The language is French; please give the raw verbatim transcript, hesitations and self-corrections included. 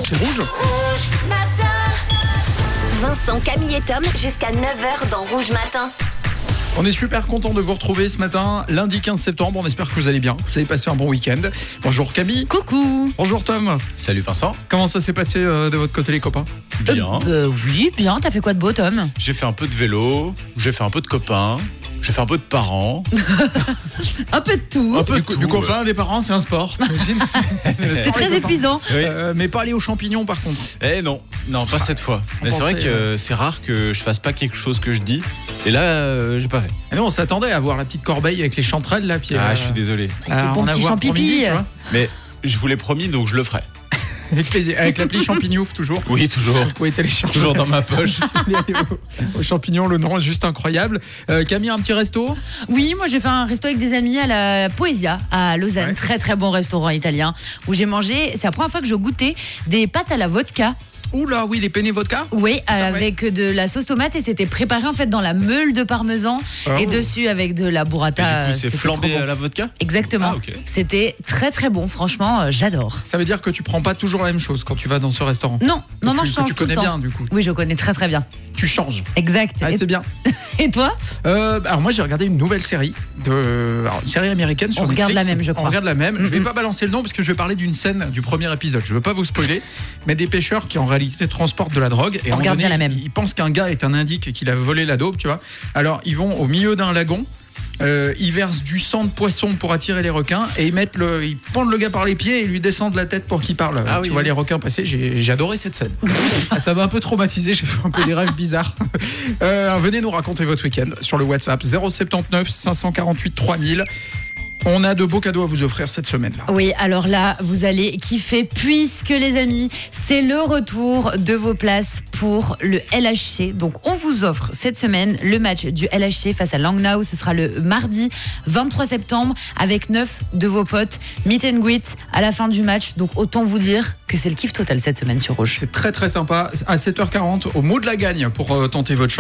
c'est rouge. Rouge Matin. Vincent, Camille et Tom jusqu'à neuf heures dans Rouge Matin. On est super content de vous retrouver ce matin, lundi quinze septembre. On espère que vous allez bien, vous avez passé un bon week-end. Bonjour Camille. Coucou. Bonjour Tom. Salut Vincent. Comment ça s'est passé euh, de votre côté les copains? Bien. Euh, oui, bien. T'as fait quoi de beau, Tom? J'ai fait un peu de vélo, j'ai fait un peu de copains, j'ai fait un peu de parents. Un peu de tout. Un peu Du, de coup, tout, du ouais. copain, des parents, c'est un sport. t'imagines C'est très épuisant. Oui. Euh, mais pas aller aux champignons par contre. Eh non, non, pas cette fois. Mais c'est pensait, vrai que euh, c'est rare que je fasse pas quelque chose que je dis. Et là, euh, j'ai pas fait. Et nous on s'attendait à voir la petite corbeille avec les chanterelles là. Puis, Ah, euh, je suis désolé. à tes bons en petits avoir pour champipi. midi, tu vois. Mais je vous l'ai promis, donc je le ferai. Avec plaisir. Avec l'appli Champignouf toujours. Oui, toujours. Vous pouvez télécharger. Toujours dans ma poche. Si vous voulez aller au- aux champignons, le nom est juste incroyable. Euh, Camille, un petit resto? Oui, moi j'ai fait un resto avec des amis à la Poesia à Lausanne. Ouais. Très très bon restaurant italien où j'ai mangé. C'est la première fois que je goûtais des pâtes à la vodka. Oula, oui, les penne vodka. Oui, Ça, ouais. avec de la sauce tomate et c'était préparé en fait dans la meule de parmesan Oh. et dessus avec de la Et burrata. du coup, c'est C'était flambé trop bon. à la vodka. Exactement. Ah, ok. C'était très très bon. Franchement, euh, j'adore. Ça veut dire que tu prends pas toujours la même chose quand tu vas dans ce restaurant. Non, non, non, Que je tu- change que tu tout le connais temps. bien du coup. Oui, je connais très très bien. Tu changes. Exact. Ah, et, c'est bien. et toi? Euh, alors moi j'ai regardé une nouvelle série de alors, une série américaine sur On regarde Netflix. la même, je On crois. regarde la même. Je vais Mhm. pas balancer le nom parce que je vais parler d'une scène du premier épisode. Je veux pas vous spoiler, mais des pêcheurs qui en réalité transportent de la drogue et à un On moment regarde donné, bien la même. Ils, ils pensent qu'un gars est un indique et qu'il a volé la dope, tu vois. Alors ils vont au milieu d'un lagon. Euh, ils versent du sang de poisson pour attirer les requins et ils mettent le, ils pendent le gars par les pieds et ils lui descendent la tête pour qu'il parle. Ah tu oui, vois oui. les requins passer, j'ai, j'ai adoré cette scène. Ah, ça m'a un peu traumatisé, j'ai fait un peu des rêves bizarres. Euh, venez nous raconter votre week-end sur le WhatsApp zéro sept neuf cinq cent quarante-huit trois mille. On a de beaux cadeaux à vous offrir cette semaine-là. Oui, alors là, vous allez kiffer puisque les amis, c'est le retour de vos places pour le L H C. Donc, on vous offre cette semaine le match du L H C face à Langnau. Ce sera le mardi vingt-trois septembre avec neuf de vos potes. Meet and greet à la fin du match. Donc, autant vous dire que c'est le kiff total cette semaine sur Rouge. C'est très très sympa. À sept heures quarante, au mot de la gagne pour euh, tenter votre chance.